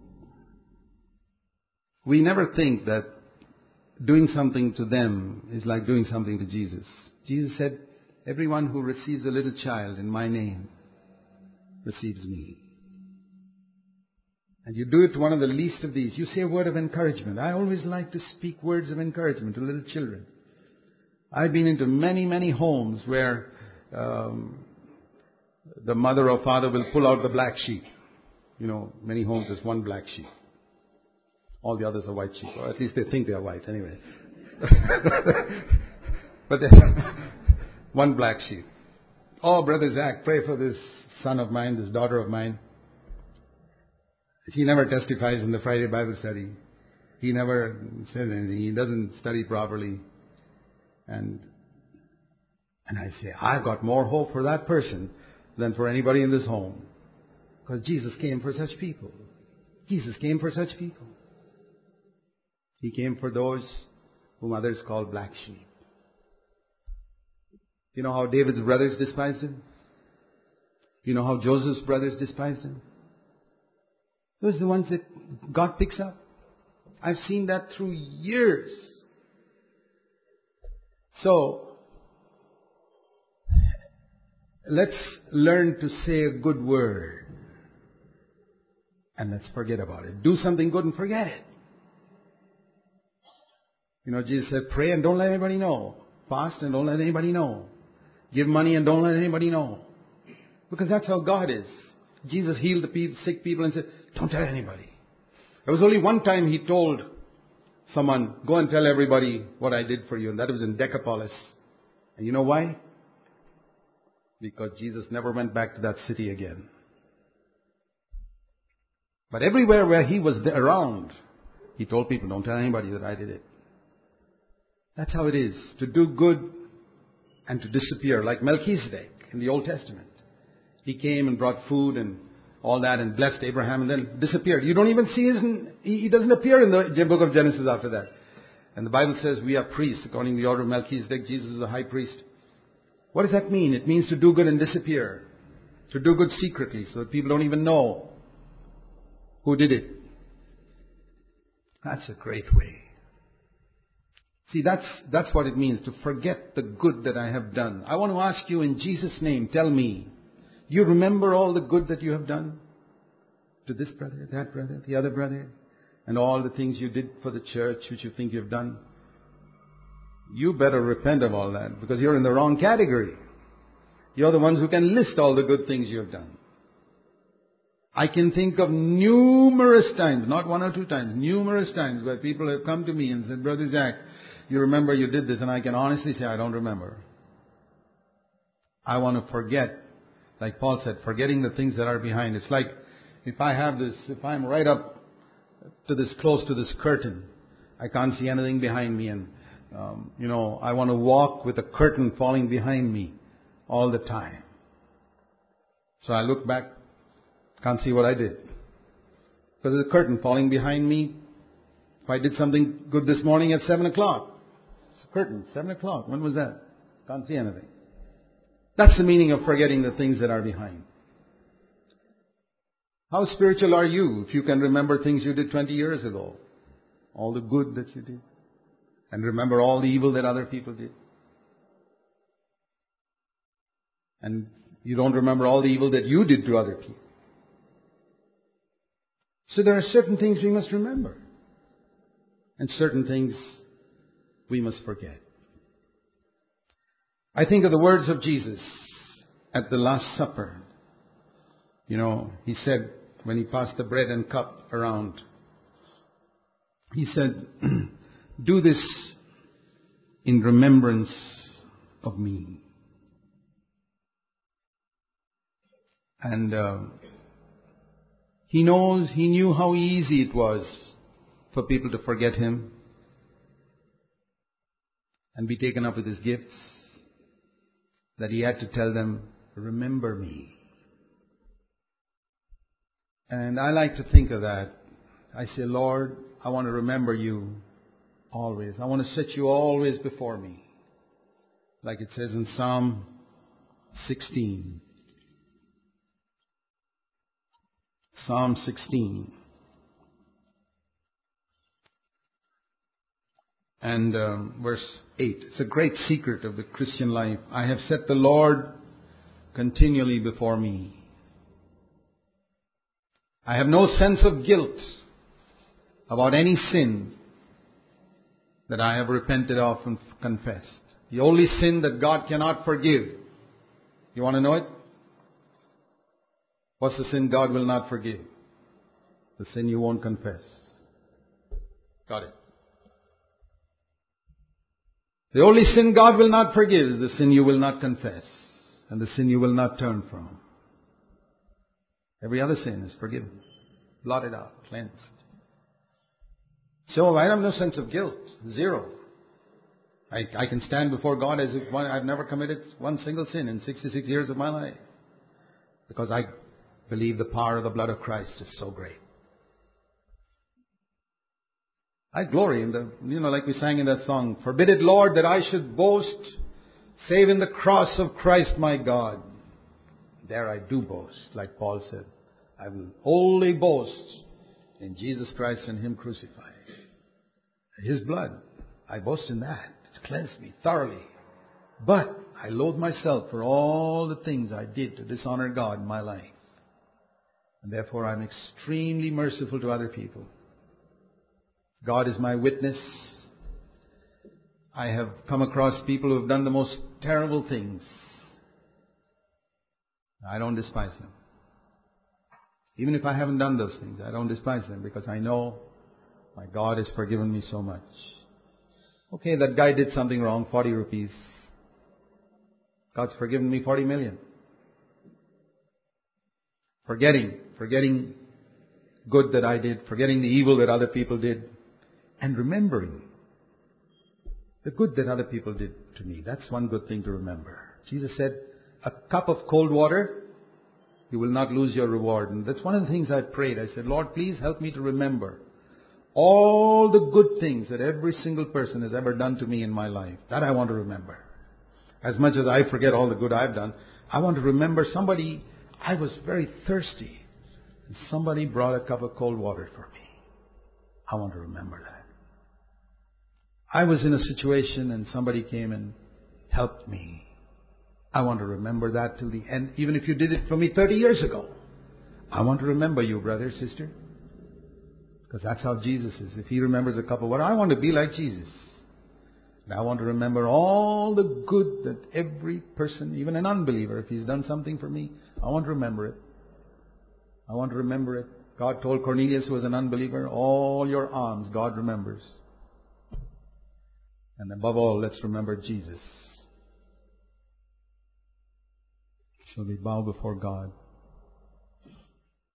[SPEAKER 1] we never think that doing something to them is like doing something to Jesus. Jesus said, everyone who receives a little child in my name receives me. And you do it to one of the least of these. You say a word of encouragement. I always like to speak words of encouragement to little children. I've been into many, many homes where um, the mother or father will pull out the black sheep. You know, many homes there's one black sheep. All the others are white sheep. Or at least they think they are white anyway. But there's one black sheep. Oh, Brother Zach, pray for this son of mine, this daughter of mine. He never testifies in the Friday Bible study. He never says anything. He doesn't study properly. And and I say, I've got more hope for that person than for anybody in this home. Because Jesus came for such people. Jesus came for such people. He came for those whom others call black sheep. You know how David's brothers despised him? You know how Joseph's brothers despised him? Those are the ones that God picks up. I've seen that through years. So, let's learn to say a good word. And let's forget about it. Do something good and forget it. You know, Jesus said, pray and don't let anybody know. Fast and don't let anybody know. Give money and don't let anybody know. Because that's how God is. Jesus healed the people, sick people and said, don't tell anybody. There was only one time he told someone, go and tell everybody what I did for you. And that was in Decapolis. And you know why? Because Jesus never went back to that city again. But everywhere where he was around, he told people, don't tell anybody that I did it. That's how it is. To do good and to disappear. Like Melchizedek in the Old Testament. He came and brought food and all that and blessed Abraham and then disappeared. You don't even see his, he doesn't appear in the book of Genesis after that. And the Bible says we are priests according to the order of Melchizedek. Jesus is the high priest. What does that mean? It means to do good and disappear. To do good secretly so that people don't even know who did it. That's a great way. See, that's, that's what it means to forget the good that I have done. I want to ask you in Jesus' name, tell me, you remember all the good that you have done to this brother, that brother, the other brother, and all the things you did for the church which you think you've done? You better repent of all that because you're in the wrong category. You're the ones who can list all the good things you have done. I can think of numerous times, not one or two times, numerous times where people have come to me and said, Brother Zach, you remember you did this, and I can honestly say I don't remember. I want to forget. Like Paul said, forgetting the things that are behind. It's like if I have this, if I'm right up to this, close to this curtain, I can't see anything behind me. And, um, you know, I want to walk with a curtain falling behind me all the time. So I look back, can't see what I did. Because there's a curtain falling behind me. If I did something good this morning at seven o'clock, it's a curtain, seven o'clock. When was that? Can't see anything. That's the meaning of forgetting the things that are behind. How spiritual are you if you can remember things you did twenty years ago? All the good that you did. And remember all the evil that other people did. And you don't remember all the evil that you did to other people. So there are certain things we must remember. And certain things we must forget. I think of the words of Jesus at the Last Supper. You know, He said, when He passed the bread and cup around, He said, do this in remembrance of me. And uh, He knows, He knew how easy it was for people to forget Him and be taken up with His gifts, that He had to tell them, remember me. And I like to think of that. I say, Lord, I want to remember you always. I want to set you always before me. Like it says in Psalm sixteen. Psalm sixteen. And um, verse eight. It's a great secret of the Christian life. I have set the Lord continually before me. I have no sense of guilt about any sin that I have repented of and confessed. The only sin that God cannot forgive. You want to know it? What's the sin God will not forgive? The sin you won't confess. Got it. The only sin God will not forgive is the sin you will not confess and the sin you will not turn from. Every other sin is forgiven, blotted out, cleansed. So I have no sense of guilt. Zero. I, I can stand before God as if one, I've never committed one single sin in sixty-six years of my life. Because I believe the power of the blood of Christ is so great. I glory in the, you know, like we sang in that song, forbid it, Lord, that I should boast, save in the cross of Christ my God. There I do boast, like Paul said. I will only boast in Jesus Christ and Him crucified. His blood, I boast in that. It's cleansed me thoroughly. But I loathe myself for all the things I did to dishonor God in my life. And therefore I'm extremely merciful to other people. God is my witness. I have come across people who have done the most terrible things. I don't despise them. Even if I haven't done those things, I don't despise them because I know my God has forgiven me so much. Okay, that guy did something wrong, forty rupees. God's forgiven me forty million. Forgetting, forgetting good that I did, forgetting the evil that other people did, and remembering the good that other people did to me. That's one good thing to remember. Jesus said, a cup of cold water, you will not lose your reward. And that's one of the things I prayed. I said, Lord, please help me to remember all the good things that every single person has ever done to me in my life. That I want to remember. As much as I forget all the good I've done, I want to remember somebody, I was very thirsty, and somebody brought a cup of cold water for me. I want to remember that. I was in a situation and somebody came and helped me. I want to remember that till the end. Even if you did it for me thirty years ago. I want to remember you, brother, sister. Because that's how Jesus is. If He remembers a cup of water, I want to be like Jesus. And I want to remember all the good that every person, even an unbeliever, if he's done something for me, I want to remember it. I want to remember it. God told Cornelius, who was an unbeliever, all your alms God remembers. And above all, let's remember Jesus. Shall we bow before God?